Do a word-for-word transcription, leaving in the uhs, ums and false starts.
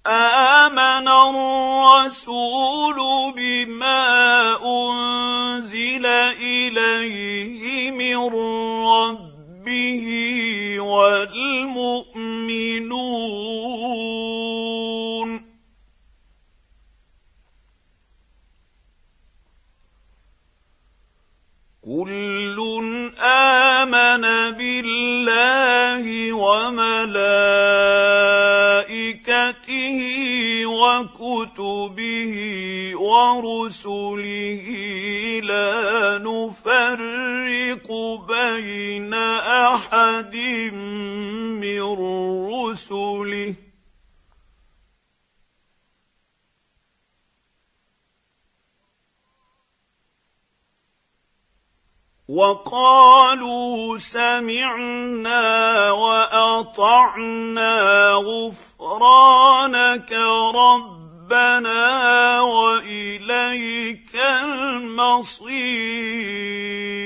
آمن الرسول بما أنزل إليه من ربه والمؤمنون كل آمن بالله وملائكته وكتبه ورسله لا نفرق بين أحد من رسله وقالوا سمعنا وأطعنا غفرانك ربنا وإليك المصير